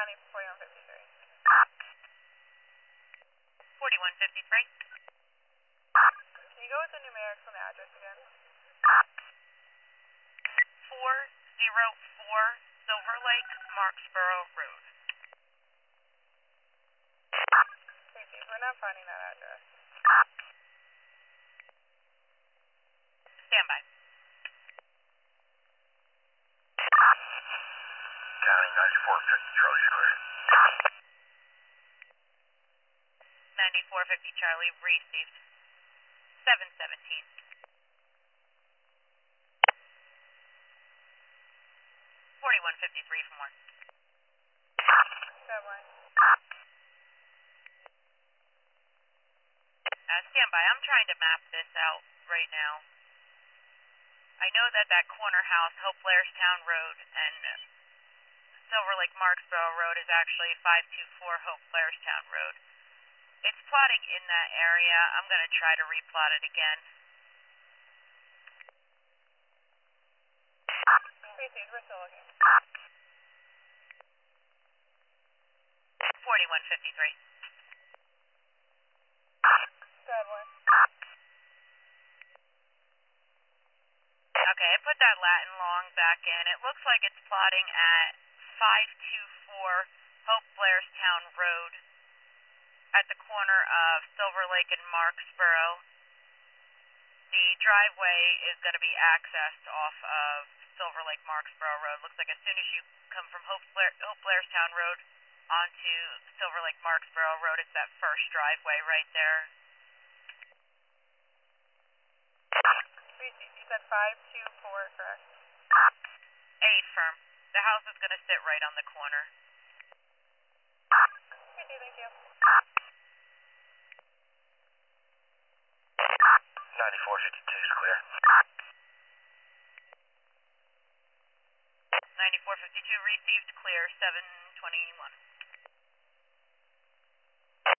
County 4153. 4153. Can you go with the numerics on the address again? 404 Silver Lake, Marksboro Road. Casey, we're not finding that address. Stand by. County 9450 Charlie Square. 9450 Charlie received. 717. 4153 for more. Deadline. Stand by. I'm trying to map this out right now. I know that that corner house, Hope Blairstown Road, and Silver Lake Marksboro Road is actually 524 Hope Blairstown Road. It's plotting in that area. I'm going to try to replot it again. Casey, we're still looking. 4153. Deadline. Okay, I put that Latin long back in. It looks like it's plotting at 524 Hope Blairstown Road at the corner of Silver Lake and Marksboro. The driveway is going to be accessed off of Silver Lake Marksboro Road. Looks like as soon as you come from Hope Blairstown Road onto Silver Lake Marksboro Road, it's that first driveway right there. Casey, you said 524, correct? Firm. The house is going to sit right on the corner. Casey, thank you. 9452 is clear. 9452 received, clear, 721.